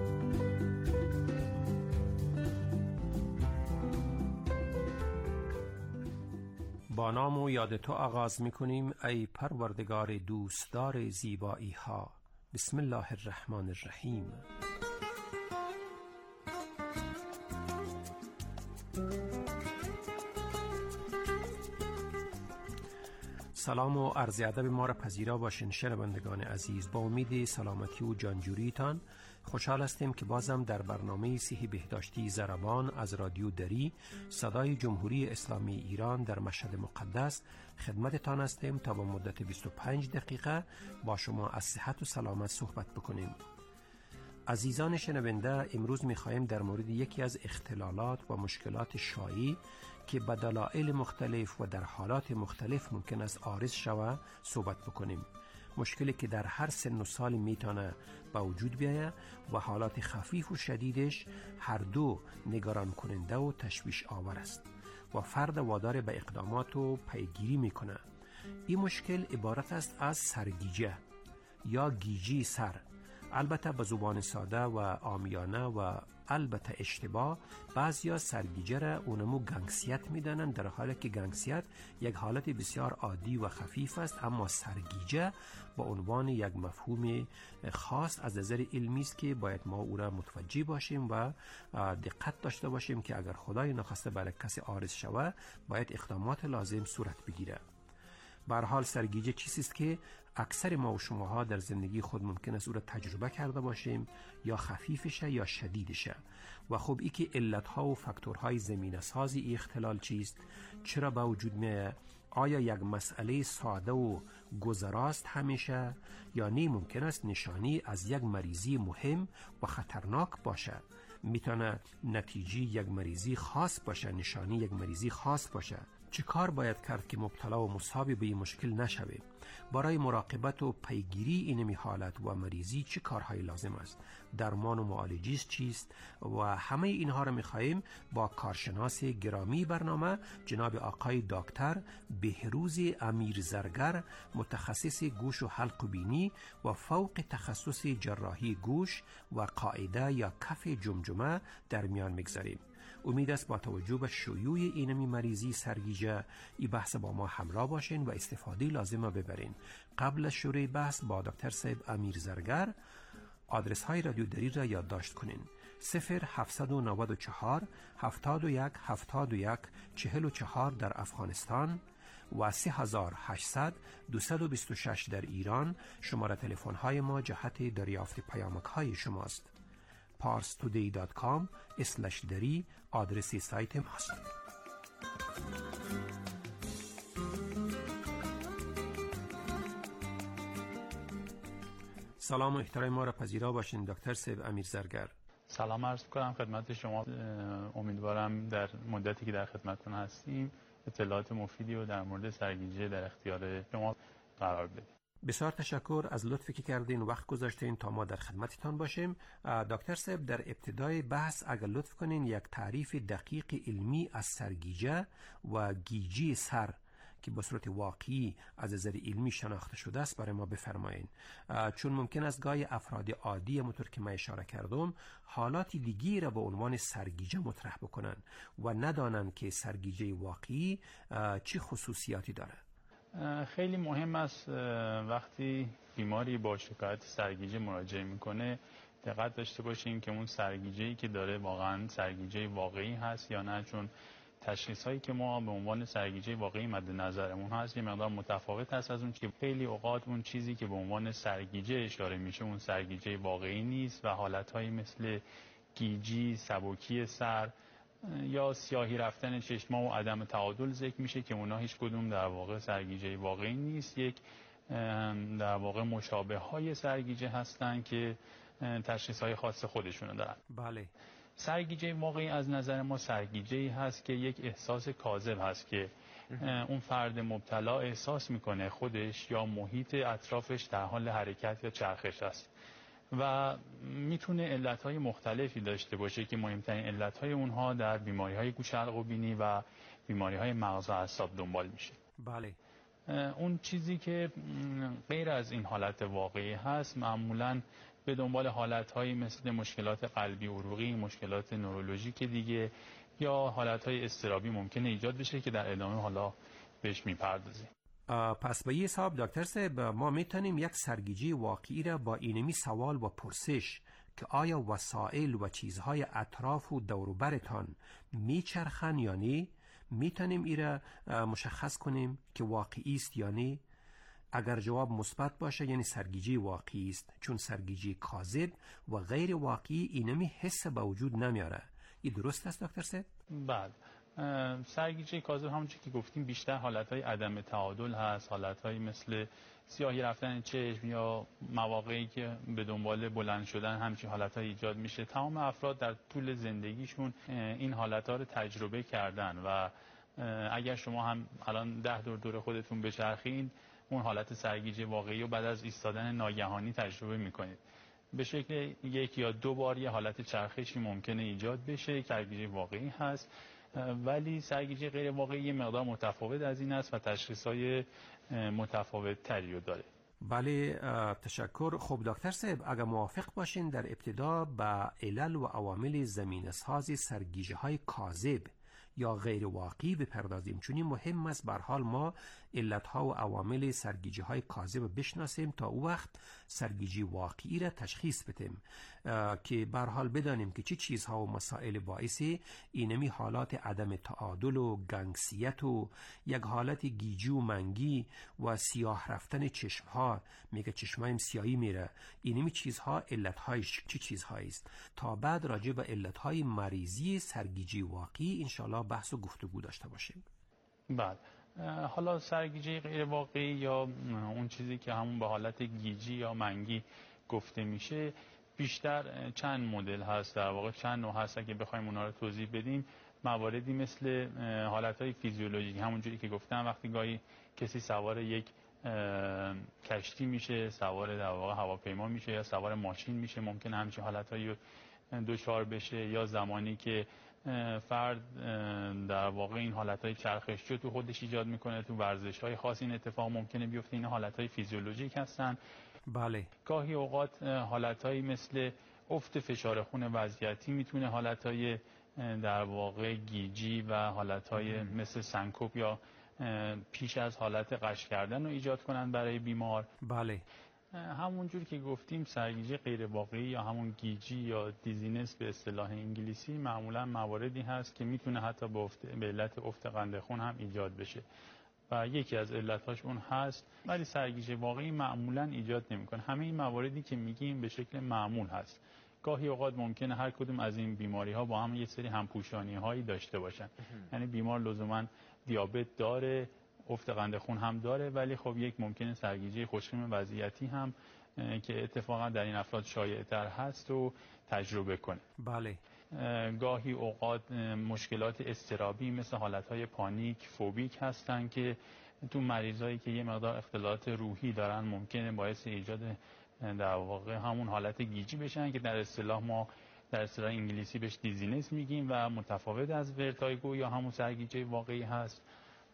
با نام و یاد تو آغاز می‌کنیم ای پروردگار دوستدار زیبایی ها. بسم الله الرحمن الرحیم. سلام و عرض ادب ما را پذیرا باشین شنوندگان عزیز. با امید سلامتی و جانجوریتان خوشحال هستیم که بازم در برنامه صحی بهداشتی ضربان از رادیو دری صدای جمهوری اسلامی ایران در مشهد مقدس خدمتتان هستیم تا با مدت 25 دقیقه با شما از صحت و سلامت صحبت بکنیم. عزیزان شنونده، امروز می‌خواهیم در مورد یکی از اختلالات و مشکلات شایع که به دلایل مختلف و در حالات مختلف ممکن است عارض شود صحبت بکنیم. مشکلی که در هر سن و سال میتونه به وجود بیاید و حالات خفیف و شدیدش هر دو نگران کننده و تشویش آور است و فرد وادار به اقدامات و پیگیری میکنه. این مشکل عبارت است از سرگیجه یا گیجی سر. البته به زبان ساده و عامیانه و البته اشتباه بعضیا سرگیجه را اونمو گنگسیت میدانند، در حالی که گنگسیت یک حالت بسیار عادی و خفیف است، اما سرگیجه با عنوان یک مفهوم خاص از نظر علمی است که باید ما او را متوجه باشیم و دقت داشته باشیم که اگر خدای نخواسته برای کسی عارض شود باید اقدامات لازم صورت بگیره. به هر حال سرگیجه چیزی است که اکثر ما و شماها در زندگی خود ممکن است او را تجربه کرده باشیم، یا خفیفشه یا شدیدشه. و خب ای که علتها و فاکتورهای زمینه سازی ای اختلال چیست، چرا به وجود میاد، آیا یک مسئله ساده و گذراست همیشه یا نه ممکن است نشانی از یک مریضی مهم و خطرناک باشه، میتونه نتیجه یک مریضی خاص باشه، نشانی یک مریضی خاص باشه. چه کار باید کرد که مبتلا و مصاب به این مشکل نشویم؟ برای مراقبت و پیگیری این حالت و مریضی چه کارهای لازم است؟ درمان و معالجه چیست؟ و همه اینها را می‌خواهیم با کارشناس گرامی برنامه جناب آقای دکتر بهروز امیرزرگر، متخصص گوش و حلق و بینی و فوق تخصص جراحی گوش و قاعده یا کف جمجمه در میان می‌گذاریم. امید است با توجه به شیوع اینمی مریضی سرگیجه این بحث با ما همراه باشین و استفاده لازم را ببرین. قبل از شروع بحث با دکتر صاحب امیرزرگر آدرس های رادیو دری را یادداشت کنین: 0794 71 71 44 در افغانستان و 3800 226 در ایران. شماره تلفن های ما جهت دریافت پیامک های شماست. parstoday.com/dari آدرس سایت ماست. سلام و احترام ما را پذیرا باشین دکتر صاحب امیرزرگر. سلام عرض کنم خدمت شما. امیدوارم در مدتی که در خدمتتون هستیم اطلاعات مفیدی و در مورد سرگیجه در اختیار شما قرار بدیم. بسیار تشکر از لطفی که کردین، وقت گذاشتین تا ما در خدمتتان باشیم. دکتر صاحب، در ابتدای بحث اگر لطف کنین یک تعریف دقیق علمی از سرگیجه و گیجی سر که به صورت واقعی از نظر علمی شناخته شده است برای ما بفرمایید، چون ممکن است گاهی افراد عادی همونطور که من اشاره کردم حالاتی دیگی را به عنوان سرگیجه مطرح بکنن و ندانند که سرگیجه واقعی چه خصوصیاتی داره. خیلی مهم است وقتی بیماری با شکایت سرگیجه مراجعه میکنه دقت داشته باشیم که اون سرگیجه‌ای که داره واقعا سرگیجه واقعی هست یا نه، چون تشخیص‌هایی که ما به عنوان سرگیجه واقعی مد نظرمون هست یه مقدار متفاوت هست از اون که خیلی اوقات اون چیزی که به عنوان سرگیجه اشاره میشه اون سرگیجه واقعی نیست و حالت‌هایی مثل گیجی، سبکی سر یا سیاهی رفتن چشما و عدم تعادل ذکر میشه که اونا هیچ کدوم در واقع سرگیجه واقعی نیست، یک در واقع مشابه‌های سرگیجه هستن که تشخیص‌های خاص خودشونو دارن. بله. سرگیجه واقعی از نظر ما سرگیجه‌ای هست که یک احساس کاذب هست که اون فرد مبتلا احساس میکنه خودش یا محیط اطرافش در حال حرکت یا چرخش است و میتونه علتهای مختلفی داشته باشه که مهمترین علتهای اونها در بیماریهای گوش حلق و بینی و بیماریهای مغز و اعصاب دنبال میشه. بله. اون چیزی که غیر از این حالت واقعی هست معمولاً به دنبال حالت‌هایی مثل مشکلات قلبی عروقی، مشکلات نورولوژیک دیگه یا حالت‌های اضطرابی ممکنه ایجاد بشه که در ادامه حالا بهش میپردازیم. پس به یه حساب دکتر صاحب ما میتونیم یک سرگیجه واقعی را با اینمی سوال و پرسش که آیا وسایل و چیزهای اطراف و دور و برتان میچرخن یا نه میتونیم ایره مشخص کنیم که واقعی است یا نه؟ اگر جواب مثبت باشه یعنی سرگیجه واقعی است، چون سرگیجه کاذب و غیر واقعی اینمی حس به وجود نمیاره. این درست است دکتر صاحب؟ بله. سرگیجه کاذب همونجوری که گفتیم بیشتر حالتهای عدم تعادل هست، حالتهایی مثل سیاهی رفتن چشم یا مواقعی که به دنبال بلند شدن همچین حالتهای ایجاد میشه. تمام افراد در طول زندگیشون این حالتها رو تجربه کردن و اگر شما هم الان 10 دور خودتون بچرخین اون حالت سرگیجه واقعی رو بعد از ایستادن ناگهانی تجربه میکنید. به شکل 1 یا 2 بار یه حالت چرخشی ممکنه ایجاد بشه، سرگیجه واقعی هست، ولی سرگیجه غیر واقعی یه مقدار متفاوت از این است و تشخیص‌های متفاوت تری رو داره. بله تشکر. خب دکتر صاحب اگر موافق باشین در ابتدا به علل و عوامل زمینه‌ساز سرگیجه‌های کاذب یا غیر واقعی بپردازیم، چون این مهم است به هر حال ما علتها و عوامل سرگیجه‌های کاذب بشناسیم تا او وقت سرگیجه واقعی را تشخیص بدیم که به هر حال بدانیم که چه چیزها و مسائل باعث اینمی حالات عدم تعادل و گنگسیت و یک حالت گیجی و منگی و سیاه رفتن چشمها، میگه چشمایم سیاهی میره، اینمی چیزها علتهایش چه چیزهایی است تا بعد راجع به علتهای مریضی سرگیجه واقعی انشالله بحث و گفتگو داشته باشیم. بله. حالا سرگیجه غیر واقعی یا اون چیزی که همون به حالت گیجی یا منگی گفته میشه بیشتر چند مدل هست، در واقع چند نوع هست. اگه بخوایم اونا رو توضیح بدیم مواردی مثل حالتهای فیزیولوژیک، همونجوری که گفتم وقتی گاهی کسی سوار یک کشتی میشه، سوار در واقع هواپیما میشه یا سوار ماشین میشه ممکنه همچین حالتهایی دچار بشه، یا زمانی که فرد در واقع این حالتهای چرخشی تو خودش ایجاد میکنه، تو ورزش‌های خاص این اتفاق ممکنه بیفته. این حالتهای فیزیولوژیک هستن. بله. گاهی اوقات حالتهایی مثل افت فشار خون وضعیتی میتونه حالتهای در واقع گیجی و حالتهای مثل سنکوپ یا پیش از حالت غش کردن رو ایجاد کنن برای بیمار. بله. همونجور که گفتیم سرگیجه غیر واقعی یا همون گیجی یا دیزینس به اصطلاح انگلیسی معمولا مواردی هست که میتونه حتی به علت افت قند خون هم ایجاد بشه و یکی از علتاش اون هست، ولی سرگیجه واقعی معمولا ایجاد نمیکنه. همه این مواردی که میگیم به شکل معمول هست. گاهی اوقات ممکنه هر کدوم از این بیماری ها با هم یه سری همپوشانی هایی داشته باشن، یعنی بیمار لزوما دیابت داره، افت قند خون هم داره، ولی خب یک ممکنه سرگیجه خوشخیم وضعیتی هم که اتفاقا در این افراد شایع‌تر هست و تجربه کنه. بله. گاهی اوقات مشکلات اضطرابی مثل حالتهای پانیک، فوبیک هستن که تو مریضایی که یه مقدار اختلالات روحی دارن ممکنه باعث ایجاد در واقع همون حالت گیجی بشن که در اصطلاح ما در اصطلاح انگلیسی بهش دیزینس میگیم و متفاوت از ورتایگو یا همون سرگیجه واقعی هست.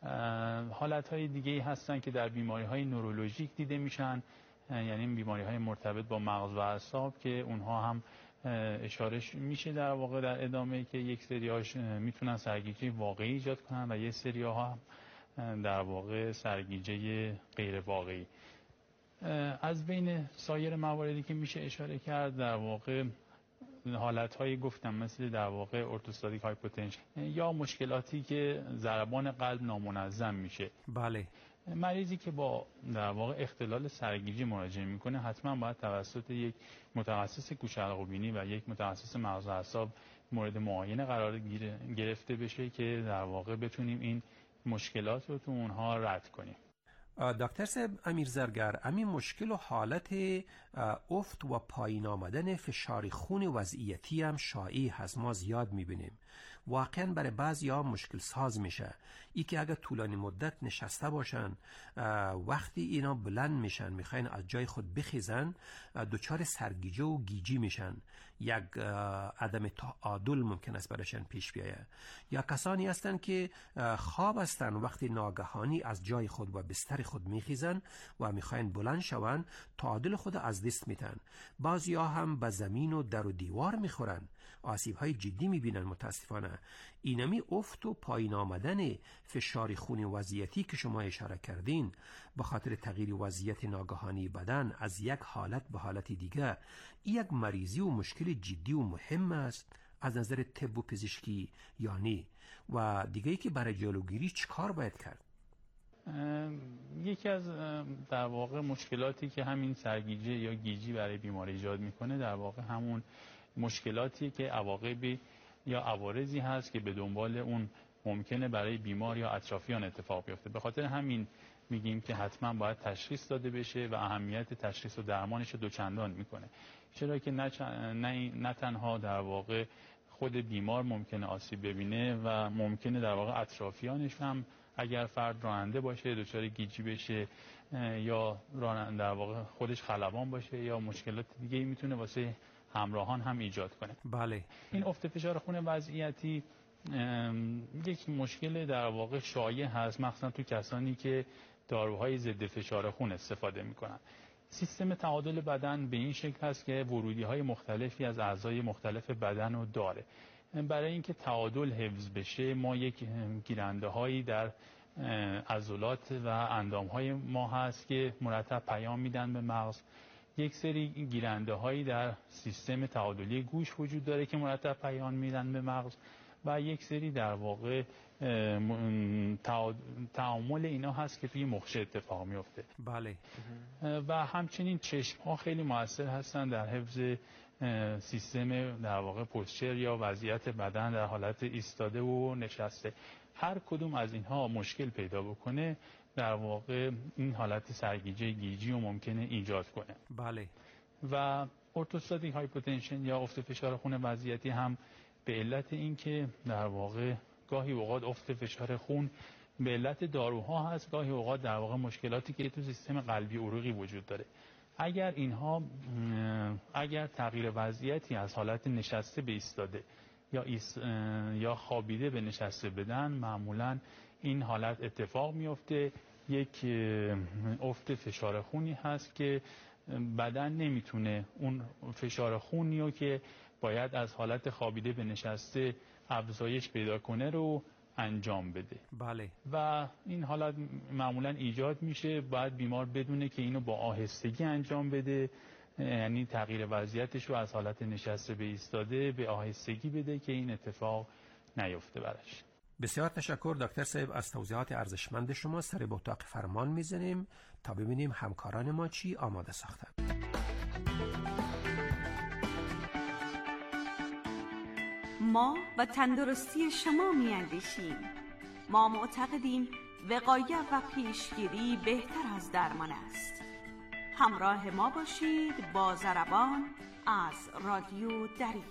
حالتهای دیگه هستن که در بیماریهای نورولوژیک دیده میشن، یعنی بیماریهای مرتبط با مغز و اعصاب که اونها هم اشاره میشه در واقع در ادامه که یک سریاش میتونن سرگیجه واقعی ایجاد کنن و یک سریاها هم در واقع سرگیجه غیر واقعی. از بین سایر مواردی که میشه اشاره کرد در واقع حالتهایی گفتم مثل در واقع ارتوستاتیک هایپوتنشن یا مشکلاتی که ضربان قلب نامنظم میشه. بله. مریضی که با در واقع اختلال سرگیجه مراجعه میکنه حتما باید توسط یک متخصص گوش حلق و بینی و یک متخصص مغز و اعصاب مورد معاینه قرار گرفته بشه که در واقع بتونیم این مشکلات رو تو اونها رد کنیم. دکتر صاحب امیر زرگر، همین مشکل و حالت افت و پایین آمدن فشار خون وضعیتی هم شایع هست، ما زیاد میبینیم. واقعا برای بعضی ها مشکل ساز میشه. ای که اگر طولانی مدت نشسته باشن، وقتی اینا بلند میشن میخواین از جای خود بخیزن، دچار سرگیجه و گیجی میشن. یک عدم تعادل ممکن است برایشان پیش بیاید. یا کسانی هستند که خواب هستند، وقتی ناگهانی از جای خود و بستر خود میخیزن و میخواین بلند شون، تعادل خود از دست میتن. بعضی ها هم به زمین و در و دیوار میخورن، آسیب های جدی میبینن. متاسفانه اینمی افت و پایین آمدن فشار خون وضعیتی که شما اشاره کردین به خاطر تغییر وضعیت ناگهانی بدن از یک حالت به حالت دیگه، این یک مریضی و مشکل جدی و مهم است از نظر طب و پزشکی یا نه؟ و دیگه ای که برای جلوگیری چیکار باید کرد؟ یکی از در واقع مشکلاتی که همین سرگیجه یا گیجی برای بیمار ایجاد میکنه در واقع همون مشکلاتی که عواقبی یا عوارضی هست که به دنبال اون ممکنه برای بیمار یا اطرافیان اتفاق بیفته. به خاطر همین میگیم که حتما باید تشخیص داده بشه و اهمیت تشخیص و درمانش رو دوچندان میکنه. چرا که نه تنها در واقع خود بیمار ممکنه آسیب ببینه و ممکنه در واقع اطرافیانش هم اگر فرد راننده باشه دچار گیجی بشه یا در واقع خودش خلبان باشه یا مشکلات دیگه میتونه واسه همراهان هم ایجاد کنه. بله. این افت فشار خون وضعیتی یک مشکل در واقع شایع هست، مخصوصا تو کسانی که داروهای ضد فشار خون استفاده میکنن. سیستم تعادل بدن به این شکل هست که ورودی‌های مختلفی از اعضای مختلف بدن رو داره. برای اینکه تعادل حفظ بشه ما یک گیرنده‌هایی در عضلات و اندام‌های ما هست که مرتب پیام میدن به مغز. یک سری گیرنده‌هایی در سیستم تعادلی گوش وجود داره که مرتب پیام میدن به مغز و یک سری در واقع تعامل اینا هست که توی مخ اتفاق میفته. بله. و همچنین چشم‌ها خیلی مؤثر هستن در حفظ سیستم در واقع پوسچر یا وضعیت بدن در حالت ایستاده و نشسته. هر کدوم از اینها مشکل پیدا بکنه در واقع این حالت سرگیجه گیجی رو ممکنه ایجاد کنه. بله. و ارتوستاتیک هایپوتنشن یا افت فشار خون وضعیتی هم به علت اینکه در واقع گاهی اوقات افت فشار خون به علت داروها هست، گاهی اوقات در واقع مشکلاتی که تو سیستم قلبی عروقی وجود داره. اگر تغییر وضعیتی از حالت نشسته به ایستاده یا خوابیده به نشسته بدن، معمولا این حالت اتفاق میفته. یک افت فشار خونی هست که بدن نمیتونه اون فشار خونی رو که باید از حالت خوابیده به نشسته افزایش پیدا کنه رو انجام بده. بله. و این حالت معمولا ایجاد میشه، باید بیمار بدونه که اینو با آهستگی انجام بده، یعنی تغییر وضعیتش رو از حالت نشسته به ایستاده به آهستگی بده که این اتفاق نیفته براش. بسیار تشکر دکتر صاحب از توضیحات ارزشمند شما. سر به اتاق فرمان میزنیم تا ببینیم همکاران ما چی آماده ساختن. ما و تندرستی شما میاندیشیم. ما معتقدیم وقایت و پیشگیری بهتر از درمان است. همراه ما باشید با ضربان از رادیو دری.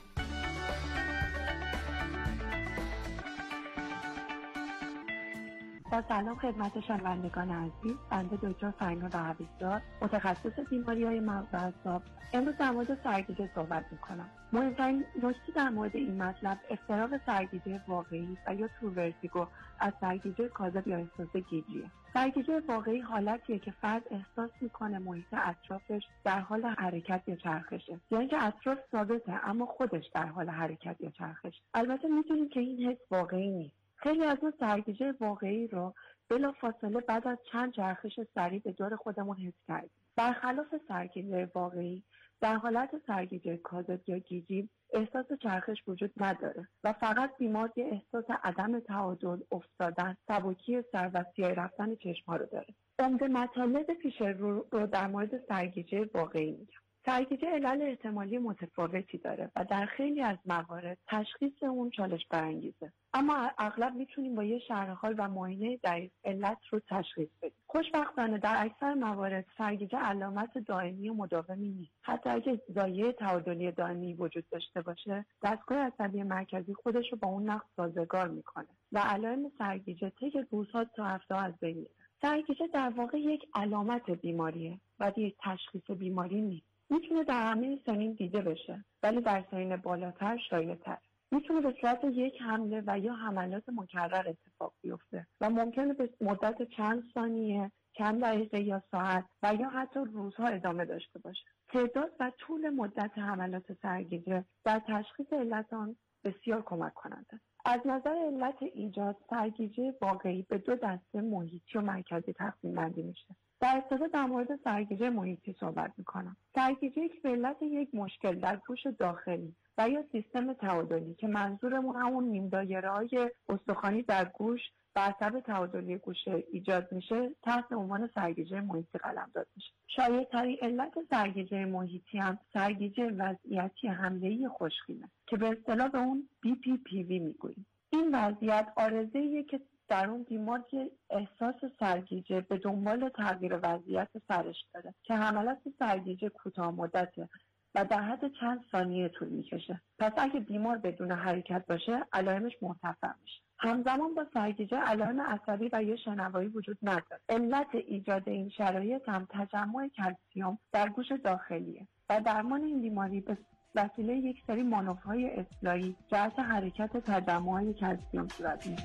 با سلام خدمت شنوندگان عزیز. بنده دکتر فرنود عویزدار، متخصص بیماری‌های مغز و اعصاب، امروز در مورد سرگیجه صحبت می‌کنم. مهمترین نکته در مورد این مطلب افتراق سرگیجه واقعی و یا ترو ورتیگو از سرگیجه کاذب یا احساس گیجیه. سرگیجه واقعی حالتیه که فرد احساس میکنه محیط اطرافش در حال حرکت یا چرخشه، یعنی که اطراف ثابته اما خودش در حال حرکت یا چرخش. البته میدونیم که این حس واقعی نیست. خیلی از اون سرگیجه واقعی رو بلافاصله بعد از چند چرخش سریع به دور خودمون حس کردیم. برخلاف سرگیجه واقعی، در حالت سرگیجه کاذب یا گیجی احساس چرخش وجود نداره و فقط بیمار یه احساس عدم تعادل، افتادن، سبکی سر و سیاه رفتن چشم‌ها رو داره. عمده مطالب پیش رو در مورد سرگیجه واقعی میگم. سرگیجه علل احتمالی متفاوتی داره و در خیلی از موارد تشخیص اون چالش برانگیزه، اما اغلب میتونیم با یه شرح حال و معاینه دقیق علت رو تشخیص بدیم. خوشبختانه در اکثر موارد سرگیجه علامت دائمی و مداومی نیست. حتی اگه زایه تعادلی دائمی وجود داشته باشه، دستگاه عصبی مرکزی خودش رو با اون نقص سازگار میکنه و علائم سرگیجه طی روزها تا هفته‌ها از بین میره. سرگیجه در واقع یک علامت بیماریه و یک تشخیص بیماری نیست. میتونه در همه سنین دیده بشه، ولی در سنین بالاتر شایع‌تر. میتونه به صورت یک حمله و یا حملات مکرر اتفاق بیفته و ممکنه به مدت چند ثانیه، چند دقیقه یا ساعت و یا حتی روزها ادامه داشته باشه. تعداد و طول مدت حملات سرگیجه در تشخیص علت آن بسیار کمک کننده. از نظر علت ایجاد، سرگیجه واقعی به دو دسته محیطی و مرکزی تقسیم بندی میشه. در ابتدا در مورد سرگیجه محیطی صحبت میکنم. سرگیجه که به علت یک مشکل در گوش داخلی و یا سیستم تعادلی که منظورمون همون نیم دایره‌های استخوانی در گوش و عصب تعادلی گوش ایجاد میشه تحت عنوان سرگیجه محیطی قلمداد میشه. شایع‌ترین علت سرگیجه محیطی هم سرگیجه وضعیتی حمله‌ای خوشخیمه که به اصطلاح به اون BPPV میگوییم. این وضعیت عارضه‌ایه که در اون بیمار که احساس سرگیجه به دنبال تغییر وضعیت سرش داره که حملات سرگیجه کوتاه مدته و در حد چند ثانیه طول میکشه. پس اگه بیمار بدون حرکت باشه علائمش مرتفع میشه. همزمان با سرگیجه علائم عصبی و یا شنوایی وجود نداره. علت ایجاد این شرایط هم تجمع کلسیم در گوش داخلیه و درمان این بیماری به وسیله یک سری مانورهای اصلاحی جهت حرکت تجمع کلسیم صورت میگیره.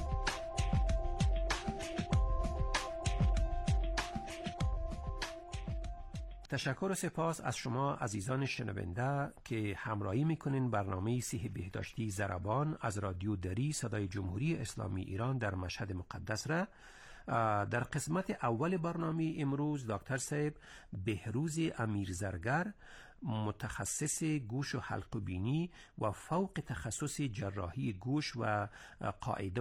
تشکر و سپاس از شما عزیزان شنونده که همراهی میکنین برنامه صحی بهداشتی ضربان از رادیو دری صدای جمهوری اسلامی ایران در مشهد مقدس را. در قسمت اول برنامه امروز دکتر صاحب بهروز امیرزرگر، متخصص گوش و حلق و بینی و فوق تخصص جراحی گوش و قاعده